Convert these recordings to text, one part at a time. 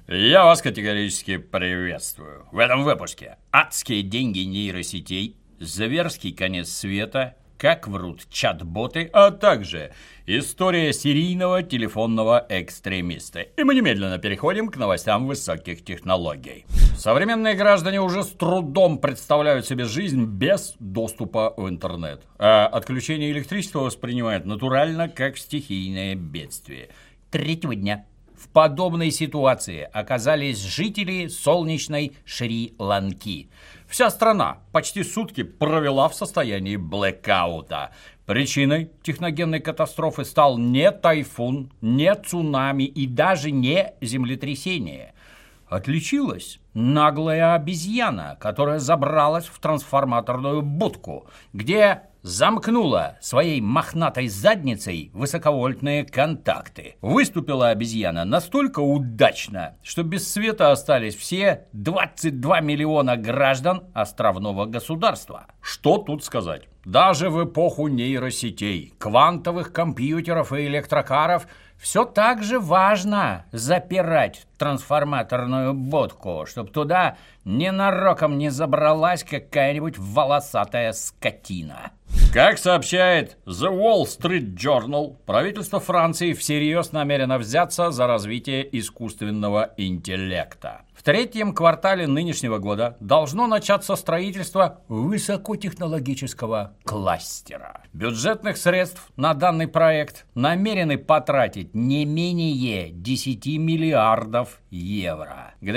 Я вас категорически приветствую. В этом выпуске адские деньги нейросетей, зверский конец света, как врут чат-боты, а также история серийного телефонного экстремиста. И мы немедленно переходим к новостям высоких технологий. Современные граждане уже с трудом представляют себе жизнь без доступа в интернет. А отключение электричества воспринимают натурально как стихийное бедствие. Третьего дня в подобной ситуации оказались жители солнечной Шри-Ланки. Вся страна почти сутки провела в состоянии блэкаута. Причиной техногенной катастрофы стал не тайфун, не цунами и даже не землетрясение. Отличилась наглая обезьяна, которая забралась в трансформаторную будку, где замкнула своей мохнатой задницей высоковольтные контакты. Выступила обезьяна настолько удачно, что без света остались все 22 миллиона граждан островного государства. Что тут сказать? Даже в эпоху нейросетей, квантовых компьютеров и электрокаров все так же важно запирать трансформаторную будку, чтобы туда ненароком не забралась какая-нибудь волосатая скотина. Как сообщает The Wall Street Journal, правительство Франции всерьез намерено взяться за развитие искусственного интеллекта. В третьем квартале нынешнего года должно начаться строительство высокотехнологического кластера. Бюджетных средств на данный проект намерены потратить не менее 10 миллиардов евро. К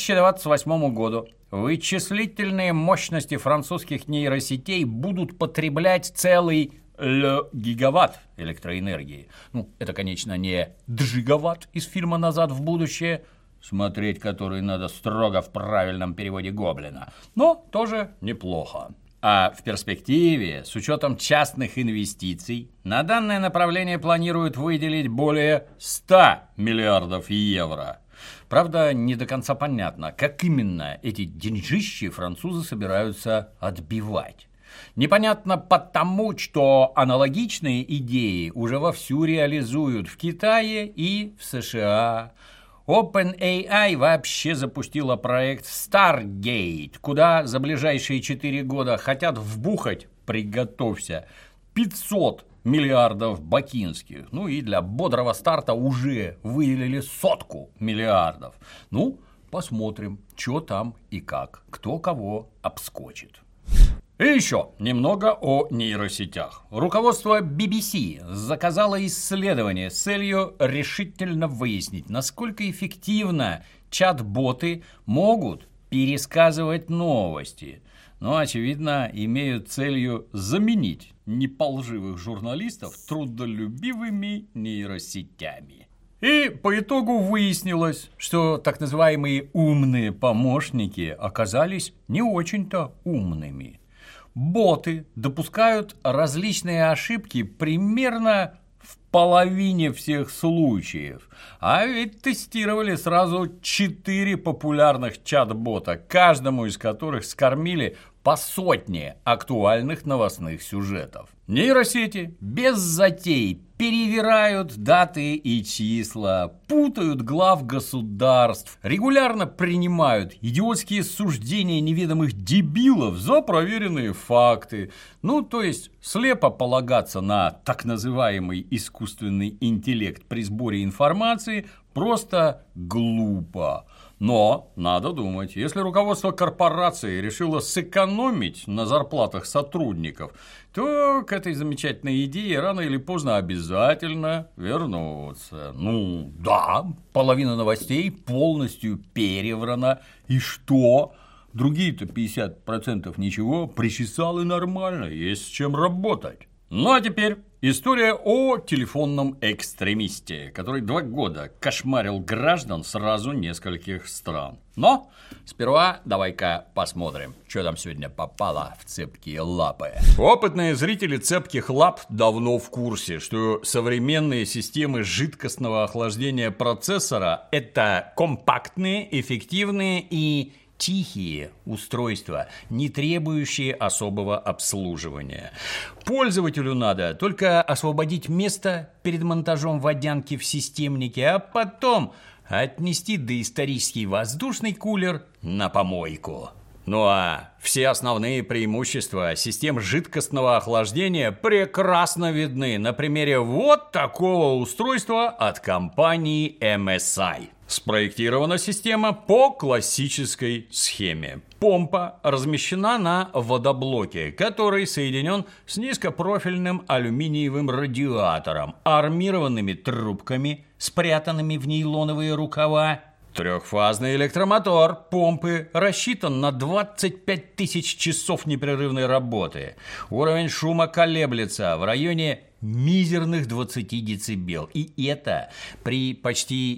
2028 году вычислительные мощности французских нейросетей будут потреблять целый гигаватт электроэнергии. Это, конечно, не джигаватт из фильма «Назад в будущее», смотреть который надо строго в правильном переводе Гоблина, но тоже неплохо. А в перспективе, с учетом частных инвестиций, на данное направление планируют выделить более 100 миллиардов евро. Правда, не до конца понятно, как именно эти деньжищи французы собираются отбивать. Непонятно потому, что аналогичные идеи уже вовсю реализуют в Китае и в США. OpenAI вообще запустила проект Stargate, куда за ближайшие 4 года хотят вбухать, приготовься, 500 миллиардов бакинских. И для бодрого старта уже выделили 100 миллиардов. Посмотрим, что там и как, кто кого обскочит. И еще немного о нейросетях. Руководство BBC заказало исследование с целью решительно выяснить, насколько эффективно чат-боты могут пересказывать новости. Очевидно, имеют целью заменить неполживых журналистов трудолюбивыми нейросетями. И по итогу выяснилось, что так называемые умные помощники оказались не очень-то умными. Боты допускают различные ошибки примерно в половине всех случаев. А ведь тестировали сразу 4 популярных чат-бота, каждому из которых скормили по 100 актуальных новостных сюжетов. Нейросети без затей перевирают даты и числа, путают глав государств, регулярно принимают идиотские суждения неведомых дебилов за проверенные факты. То есть слепо полагаться на так называемый искусственный интеллект при сборе информации просто глупо. Но надо думать, если руководство корпорации решило сэкономить на зарплатах сотрудников, то к этой замечательной идее рано или поздно обязательно вернутся. Да, половина новостей полностью переврана. И что? Другие-то 50% ничего, причесал и нормально, есть с чем работать. А теперь история о телефонном экстремисте, который 2 года кошмарил граждан сразу нескольких стран. Но сперва давай-ка посмотрим, что там сегодня попало в цепкие лапы. Опытные зрители цепких лап давно в курсе, что современные системы жидкостного охлаждения процессора – это компактные, эффективные и тихие устройства, не требующие особого обслуживания. Пользователю надо только освободить место перед монтажом водянки в системнике, а потом отнести доисторический воздушный кулер на помойку. Ну а все основные преимущества систем жидкостного охлаждения прекрасно видны на примере вот такого устройства от компании MSI. Спроектирована система по классической схеме. Помпа размещена на водоблоке, который соединен с низкопрофильным алюминиевым радиатором, армированными трубками, спрятанными в нейлоновые рукава. Трехфазный электромотор помпы рассчитан на 25 тысяч часов непрерывной работы. Уровень шума колеблется в районе мизерных 20 дБ. И это при почти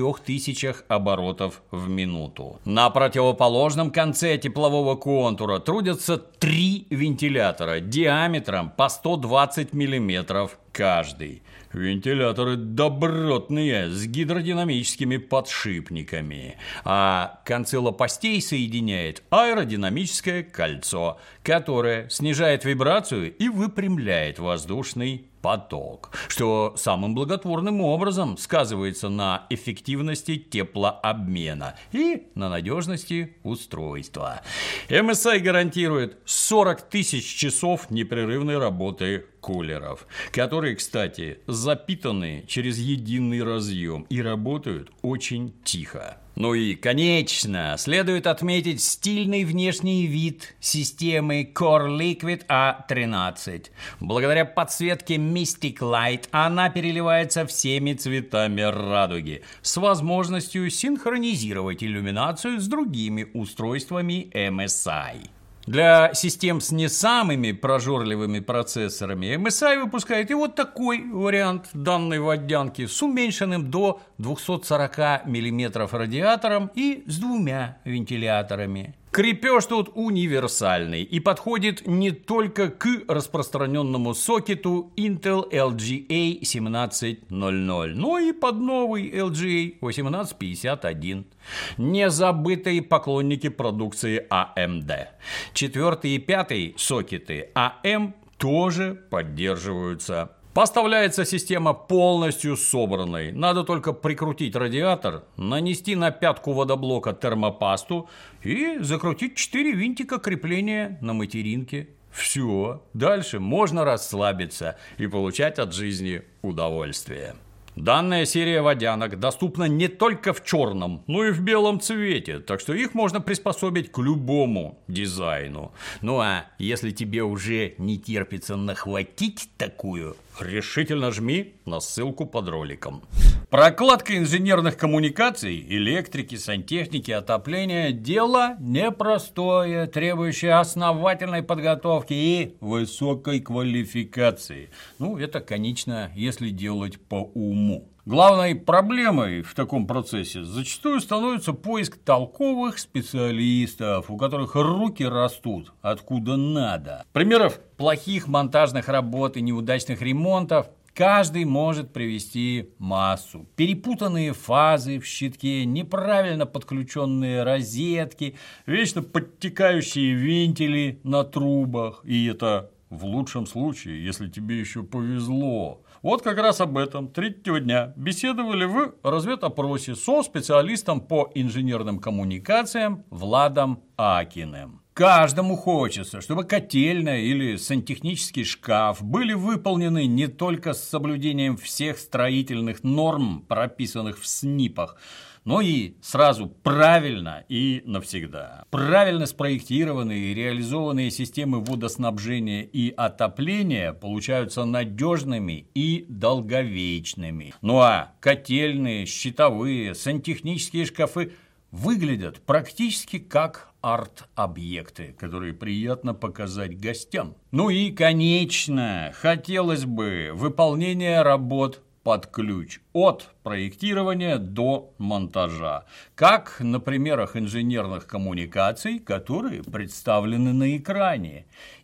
4000 оборотов в минуту. На противоположном конце теплового контура трудятся 3 вентилятора диаметром по 120 мм каждый. Вентиляторы добротные, с гидродинамическими подшипниками. А концы лопастей соединяет аэродинамическое кольцо, которое снижает вибрацию и выпрямляет воздушный поток, что самым благотворным образом сказывается на эффективности теплообмена и на надежности устройства. MSI гарантирует 40 тысяч часов непрерывной работы кулеров, которые, кстати, запитаны через единый разъем и работают очень тихо. Ну и, конечно, следует отметить стильный внешний вид системы Core Liquid A13. Благодаря подсветке Mystic Light она переливается всеми цветами радуги, с возможностью синхронизировать иллюминацию с другими устройствами MSI. Для систем с не самыми прожорливыми процессорами MSI выпускает и вот такой вариант данной водянки с уменьшенным до 240 мм радиатором и с 2 вентиляторами. Крепеж тут универсальный и подходит не только к распространенному сокету Intel LGA 1700, но и под новый LGA 1851. Не забытые поклонники продукции AMD. 4 и 5 сокеты AM тоже поддерживаются. Поставляется система полностью собранной. Надо только прикрутить радиатор, нанести на пятку водоблока термопасту и закрутить 4 винтика крепления на материнке. Все. Дальше можно расслабиться и получать от жизни удовольствие. Данная серия водянок доступна не только в черном, но и в белом цвете, так что их можно приспособить к любому дизайну. Ну а если тебе уже не терпится нахватить такую, решительно жми на ссылку под роликом. Прокладка инженерных коммуникаций, электрики, сантехники, отопления – дело непростое, требующее основательной подготовки и высокой квалификации. Ну, это, конечно, если делать по уму. Главной проблемой в таком процессе зачастую становится поиск толковых специалистов, у которых руки растут откуда надо. Примеров плохих монтажных работ и неудачных ремонтов каждый может привести массу. Перепутанные фазы в щитке, неправильно подключенные розетки, вечно подтекающие вентили на трубах. И это в лучшем случае, если тебе еще повезло. Вот как раз об этом 3-го дня беседовали в разведопросе со специалистом по инженерным коммуникациям Владом Акиным. Каждому хочется, чтобы котельная или сантехнический шкаф были выполнены не только с соблюдением всех строительных норм, прописанных в СНИПах, но и сразу правильно и навсегда. Правильно спроектированные и реализованные системы водоснабжения и отопления получаются надежными и долговечными. Ну а котельные, щитовые, сантехнические шкафы выглядят практически как арт-объекты, которые приятно показать гостям. Ну и, конечно, хотелось бы выполнения работ под ключ от проектирования до монтажа, как на примерах инженерных коммуникаций, которые представлены на экране.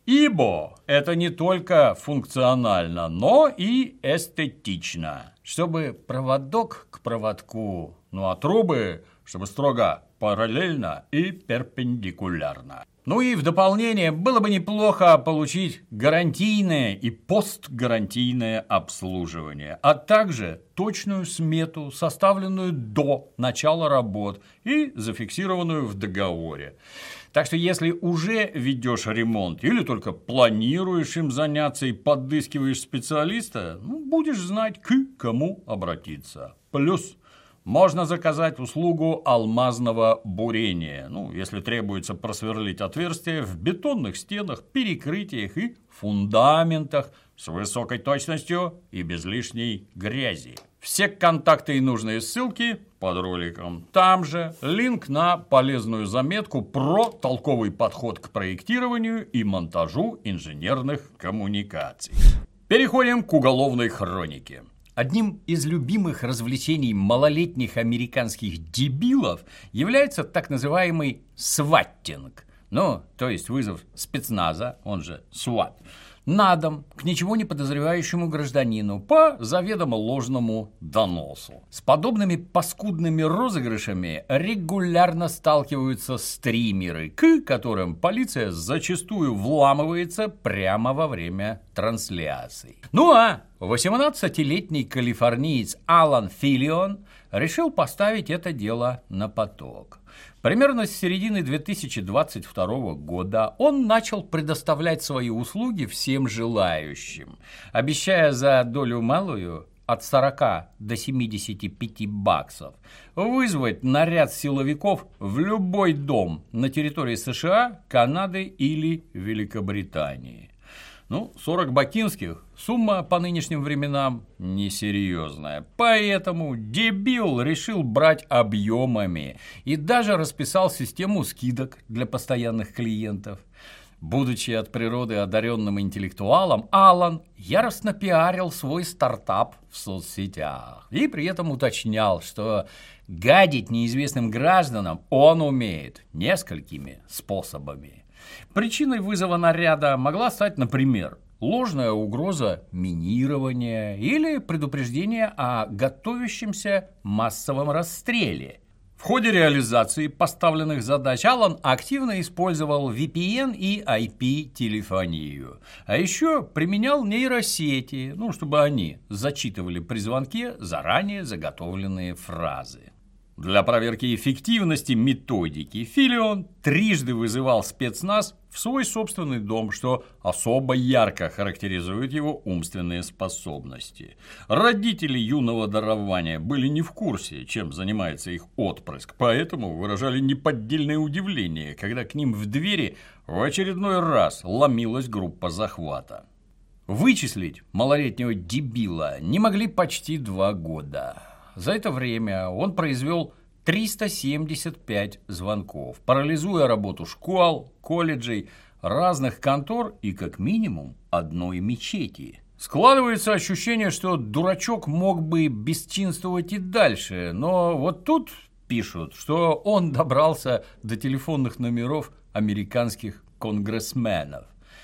Ибо это не только функционально, но и эстетично, чтобы проводок к проводку, ну а трубы, чтобы строго параллельно и перпендикулярно. Ну и в дополнение было бы неплохо получить гарантийное и постгарантийное обслуживание, а также точную смету, составленную до начала работ и зафиксированную в договоре. Так что если уже ведешь ремонт или только планируешь им заняться и подыскиваешь специалиста, будешь знать, к кому обратиться. Плюс можно заказать услугу алмазного бурения, если требуется просверлить отверстия в бетонных стенах, перекрытиях и фундаментах с высокой точностью и без лишней грязи. Все контакты и нужные ссылки под роликом. Там же линк на полезную заметку про толковый подход к проектированию и монтажу инженерных коммуникаций. Переходим к уголовной хронике. Одним из любимых развлечений малолетних американских дебилов является так называемый сваттинг, то есть вызов спецназа, он же СВАТ, на дом к ничего не подозревающему гражданину по заведомо ложному доносу. С подобными паскудными розыгрышами регулярно сталкиваются стримеры, к которым полиция зачастую вламывается прямо во время трансляций. 18-летний калифорниец Алан Филлион решил поставить это дело на поток. Примерно с середины 2022 года он начал предоставлять свои услуги всем желающим, обещая за долю малую от 40 до 75 баксов вызвать наряд силовиков в любой дом на территории США, Канады или Великобритании. 40 бакинских – сумма по нынешним временам несерьезная. Поэтому дебил решил брать объемами и даже расписал систему скидок для постоянных клиентов. Будучи от природы одаренным интеллектуалом, Алан яростно пиарил свой стартап в соцсетях и при этом уточнял, что гадить неизвестным гражданам он умеет несколькими способами. Причиной вызова наряда могла стать, например, ложная угроза минирования или предупреждение о готовящемся массовом расстреле. В ходе реализации поставленных задач Алан активно использовал VPN и IP-телефонию, а еще применял нейросети, чтобы они зачитывали при звонке заранее заготовленные фразы. Для проверки эффективности методики Филлион трижды вызывал спецназ в свой собственный дом, что особо ярко характеризует его умственные способности. Родители юного дарования были не в курсе, чем занимается их отпрыск, поэтому выражали неподдельное удивление, когда к ним в двери в очередной раз ломилась группа захвата. Вычислить малолетнего дебила не могли почти 2 года. За это время он произвел 375 звонков, парализуя работу школ, колледжей, разных контор и как минимум одной мечети. Складывается ощущение, что дурачок мог бы бесчинствовать и дальше, но вот тут пишут, что он добрался до телефонных номеров американских конгрессменов.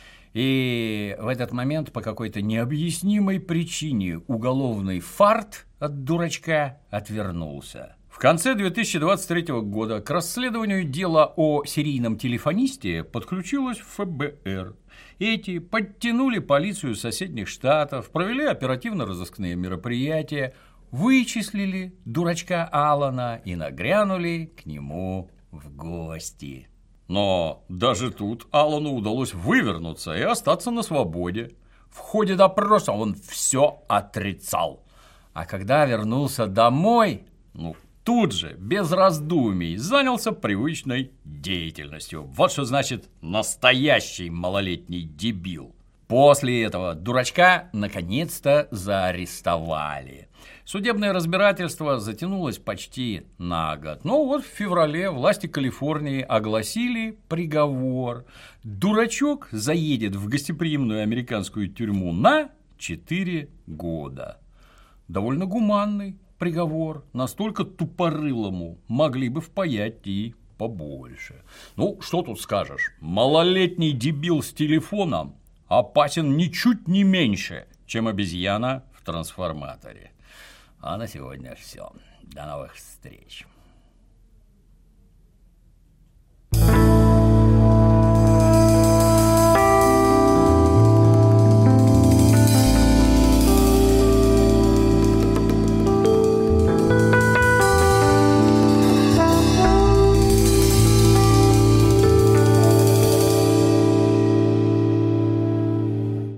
И в этот момент по какой-то необъяснимой причине уголовный фарт от дурачка отвернулся. В конце 2023 года к расследованию дела о серийном телефонисте подключилось ФБР. Эти подтянули полицию соседних штатов, провели оперативно-розыскные мероприятия, вычислили дурачка Алана и нагрянули к нему в гости. Но даже тут Алану удалось вывернуться и остаться на свободе. В ходе допроса он все отрицал. А когда вернулся домой, тут же, без раздумий, занялся привычной деятельностью. Вот что значит настоящий малолетний дебил. После этого дурачка наконец-то заарестовали. Судебное разбирательство затянулось почти на год. Но вот в феврале власти Калифорнии огласили приговор. Дурачок заедет в гостеприимную американскую тюрьму на 4 года. Довольно гуманный приговор, настолько тупорылому могли бы впаять и побольше. Что тут скажешь, малолетний дебил с телефоном опасен ничуть не меньше, чем обезьяна в трансформаторе. А на сегодня все. До новых встреч.